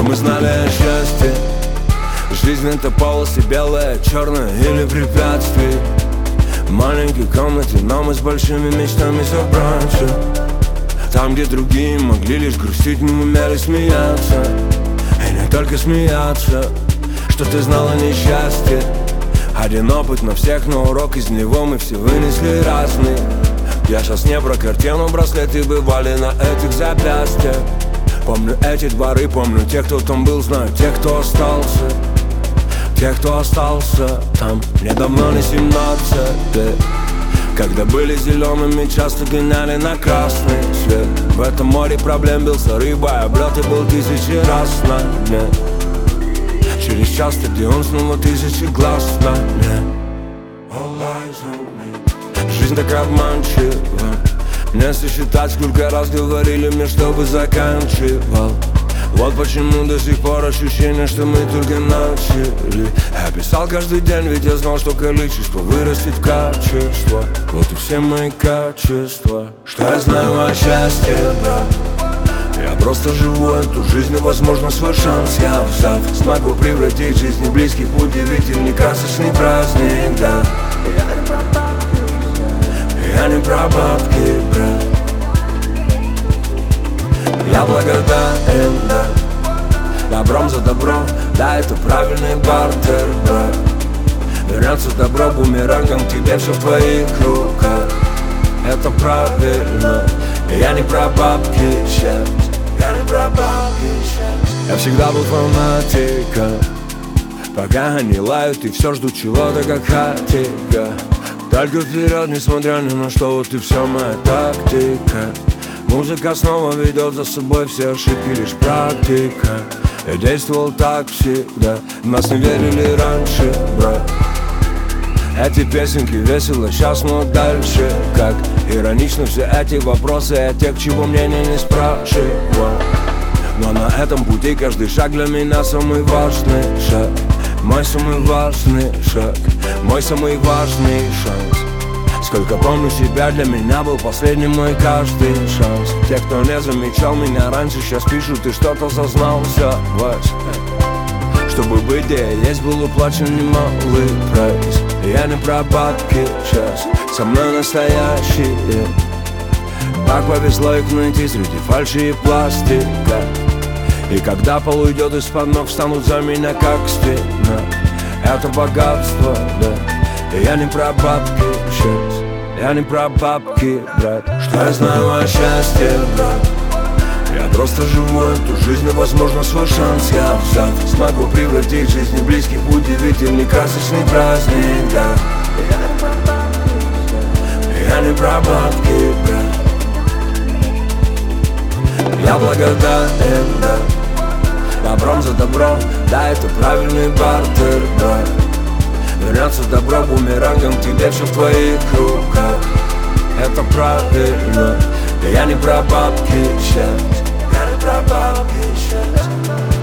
мы знали о счастье. Жизнь это полосы белая, черная или препятствие. В маленькой комнате, но мы с большими мечтами собраться. Там, где другие могли лишь грустить, мы умели смеяться. И не только смеяться, что ты знала несчастье. Один опыт на всех, но урок из него мы все вынесли разный. Я сейчас не про картину, браслеты бывали на этих запястьях. Помню эти дворы, помню тех, кто там был, знаю тех, кто остался. Тех, кто остался там, мне давно не 17 лет. Когда были зелеными, часто гоняли на красный свет. В этом море проблем бился рыбой, облет и был 1000 раз на дне. Через час стадион снова 1000 глаз на мне. Жизнь так обманчива. Не сосчитать, сколько раз говорили мне, чтобы заканчивал. Вот почему до сих пор ощущение, что мы только начали. Я писал каждый день, ведь я знал, что количество вырастет в качество. Вот и все мои качества. Что я знаю о счастье, брат? Я просто живу эту жизнь, и, возможно, свой шанс я взяв смогу превратить жизнь близких в удивительный красочный праздник, да. Я не про бабки, брат. Я благодарен, да. Добром за добро, да, это правильный бартер, брат. Вернется добро бумерангом к тебе, все в твоих руках. Это правильно. Я не про бабки, счастье. Я не про бабки, счастье. Я всегда был фанатиком. Пока они лают и все ждут чего-то как хатика. Только вперед, несмотря ни на что, вот и все моя тактика. Музыка снова ведет за собой все ошибки, лишь практика. Я действовал так всегда, в нас не верили раньше, брат. Эти песенки весело, сейчас, но дальше как? Иронично все эти вопросы от тех, чего мнения не спрашивал. Но на этом пути каждый шаг для меня самый важный шаг. Мой самый важный шаг, мой самый важный шанс. Сколько помню себя, для меня был последний мой каждый шанс. Те, кто не замечал меня раньше, сейчас пишут, ты что-то зазнался, Вась. Чтобы быть где я есть, был уплачен немалый прайс. Я не про бабки сейчас, со мной настоящие. Так повезло их найти среди фальши и пластика. И когда пол уйдет из-под ног, встанут за меня как стена. Это богатство, да. И я не про бабки сейчас, я не про бабки, брат. Что я знаю о счастье, брат? Я просто живу эту жизнь, и, возможно, свой шанс я взяв смогу превратить жизнь близких в удивительный красочный праздник, да. Я не про бабки, брат. Я благодарен, да. Добром за добро, да, это правильный бартер, брат. Вернется добро бумерангом к тебе, все в твоих руках. Это правильно. Я не про бабки, счастье. Я не про бабки, счастье.